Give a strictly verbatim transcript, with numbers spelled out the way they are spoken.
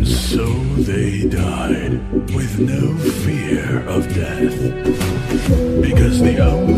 So they died with no fear of death, because the only